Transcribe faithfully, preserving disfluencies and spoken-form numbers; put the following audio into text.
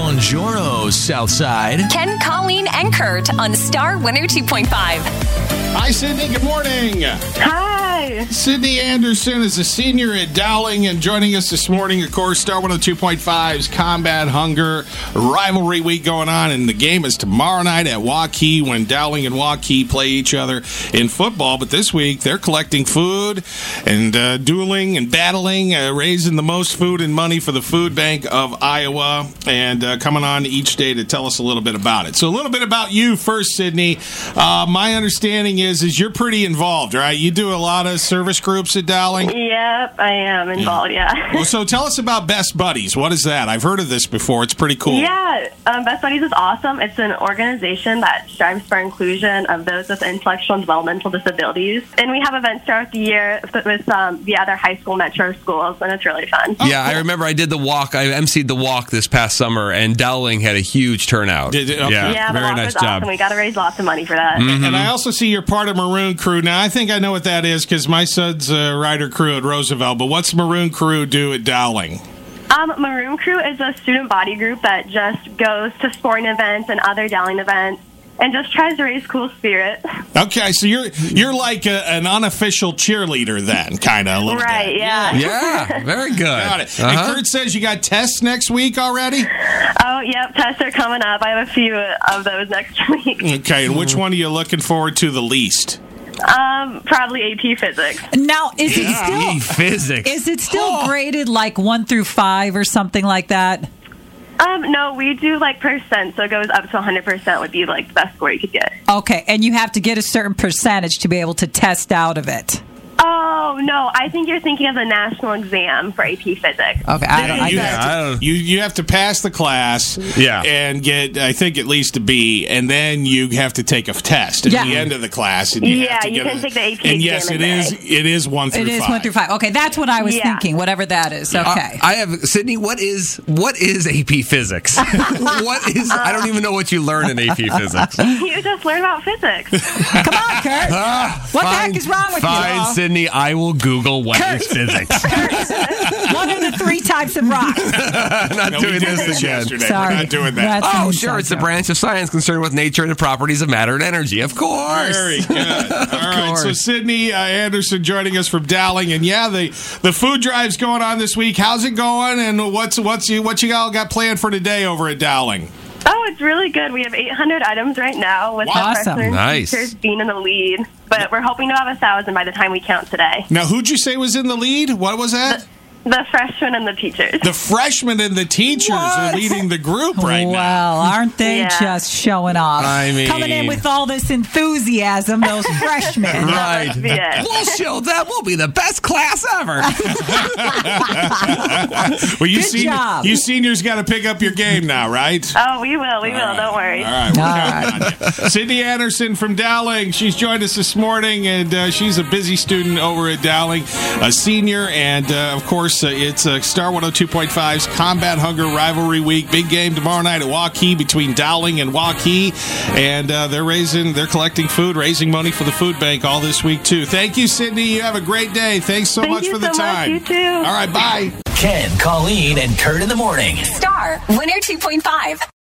Buongiorno, Southside. Ken, Colleen, and Kurt on Star one oh two point five. Hi, Sydney. Good morning. Hi. Sydney Anderson is a senior at Dowling and joining us this morning, of course, Star one oh two point five's Combat Hunger Rivalry Week going on, and the game is tomorrow night at Waukee when Dowling and Waukee play each other in football. But this week, they're collecting food and uh, dueling and battling, uh, raising the most food and money for the Food Bank of Iowa, and uh, coming on each day to tell us a little bit about it. So a little bit about you first, Sydney. Uh, my understanding is, is you're pretty involved, right? You do a lot of service groups at Dowling? Yep, I am involved, yeah. yeah. Well, so tell us about Best Buddies. What is that? I've heard of this before. It's pretty cool. Yeah, um, Best Buddies is awesome. It's an organization that strives for inclusion of those with intellectual and developmental disabilities. And we have events throughout the year with um, the other high school metro schools, and it's really fun. Oh, yeah, cool. I remember I did the walk. I emceed the walk this past summer, and Dowling had a huge turnout. Did it? Okay. Yeah, yeah, very the walk nice was job. Awesome. We got to raise lots of money for that. Mm-hmm. And I also see you're part of Maroon Crew. Now, I think I know what that is because my son's a rider crew at Roosevelt, but what's Maroon Crew do at Dowling? Um, Maroon Crew is a student body group that just goes to sporting events and other Dowling events and just tries to raise cool spirit. Okay, so you're you're like a, an unofficial cheerleader then, kind of. Right, bit. yeah. Yeah, very good. Got it. Uh-huh. And Kurt says you got tests next week already? Oh, yep, tests are coming up. I have a few of those next week. Okay, and which one are you looking forward to the least? Um, probably A P Physics. Now, is it Yeah. still Physics. is it still Oh. graded like one through five or something like that? Um, no, we do like percent, so it goes up to one hundred percent would be like the best score you could get. Okay, and you have to get a certain percentage to be able to test out of it. Oh, no, I think you're thinking of the national exam for A P Physics. Okay, I don't. I you, guess. have to, I don't- you you have to pass the class, Yeah. and get I think at least a B, and then you have to take a test at Yeah. the end of the class. And you Yeah, have to you get can a, take the A P And yes, it exam is in it is one through It is five. one through five. Okay, that's what I was Yeah. thinking. Whatever that is. Okay. Uh, I have Sydney. What is what is A P Physics? What is? I don't even know what you learn in A P Physics. You just learn about physics. Come on, Kurt. Ah, What the fine, heck is wrong with fine, you? Fine, Sydney. I will Google what Kurt. is physics. What are the three types of rocks? I'm not No, we doing did this this again. yesterday. Sorry. We're not doing that. That's Oh, an sure. inside It's a joke. branch of science concerned with nature and the properties of matter and energy. Of course. Very good. All right, course. so Sydney uh, Anderson joining us from Dowling, and yeah, the the food drive's going on this week. How's it going? And what's what's you what you all got planned for today over at Dowling? Oh, it's really good. We have eight hundred items right now with Wow. the Awesome. freshmen Nice. teachers being in the lead. But we're hoping to have a thousand by the time we count today. Now, who'd you say was in the lead? What was that? The freshmen and the teachers. The freshmen and the teachers are What? leading the group right now. Well, aren't they Yeah. just showing off? I mean- Coming in with all this enthusiasm, those freshmen. Right. Must be it. We'll show them. We'll be the best class ever. Well, you, Good sen- job. you seniors got to pick up your game now, right? Oh, we will. We will. Don't worry. All right, we're All counting on you. Sydney Anderson from Dowling. She's joined us this morning, and uh, she's a busy student over at Dowling, a senior, and uh, of course, uh, it's uh, Star one oh two point five's Combat Hunger Rivalry Week. Big game tomorrow night at Waukee between Dowling and Waukee, and uh, they're raising, they're collecting food, raising money for the food bank all this week too. Thank you, Sydney. You have a great day. Thanks so Thank much you for the so much. time. You too. All right, bye. Ken, Colleen, and Kurt in the morning. Star one oh two point five.